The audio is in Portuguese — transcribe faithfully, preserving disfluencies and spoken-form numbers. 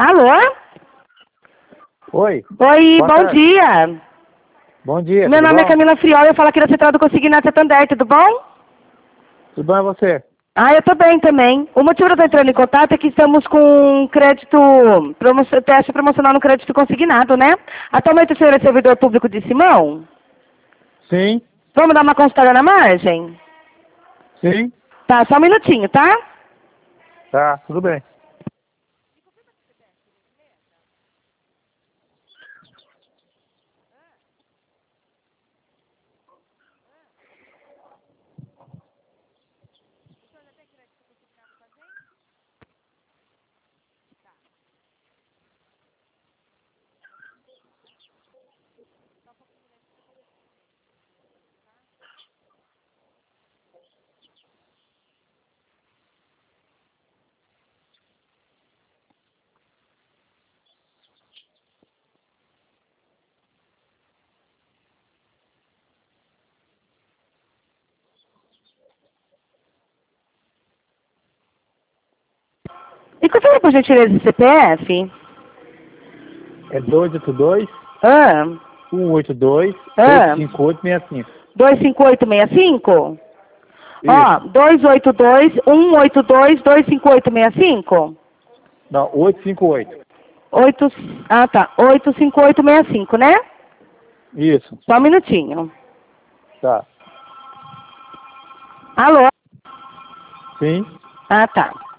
Alô? Oi. Oi, Boa bom tarde. dia. Bom dia. Meu tudo nome bom? é Camila Friol, eu falo aqui da Central do Consignado Santander, tudo bom? Tudo bom é você? Ah, eu tô bem também. O motivo de eu estar entrando em contato é que estamos com crédito, promo teste promocional no crédito consignado, né? Atualmente o senhor é servidor público de Simão? Sim. Vamos dar uma consultada na margem? Sim. Tá, só um minutinho, tá? Tá, tudo bem. E confirma por gentileza o C P F? É dois oito dois, Ah, um oito dois, oito ah, cinco oito, seis cinco. dois cinco oito seis cinco? Ó, Isso. dois oito dois, um oito dois, dois cinco oito seis cinco? Não, oito cinco oito. Oito, ah tá, oito cinco oito seis cinco, né? Isso. Só um minutinho. Tá. Alô? Sim. Ah tá.